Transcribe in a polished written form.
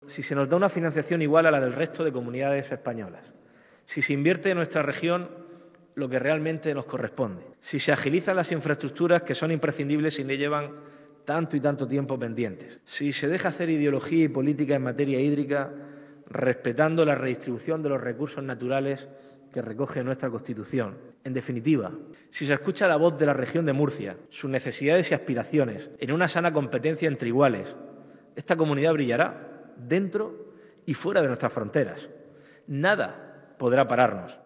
si se nos da una financiación igual a la del resto de comunidades españolas, si se invierte en nuestra región lo que realmente nos corresponde, si se agilizan las infraestructuras que son imprescindibles y le llevan tanto y tanto tiempo pendientes, si se deja hacer ideología y política en materia hídrica respetando la redistribución de los recursos naturales que recoge nuestra Constitución. En definitiva, si se escucha la voz de la región de Murcia, sus necesidades y aspiraciones, en una sana competencia entre iguales, esta comunidad brillará dentro y fuera de nuestras fronteras. Nada podrá pararnos.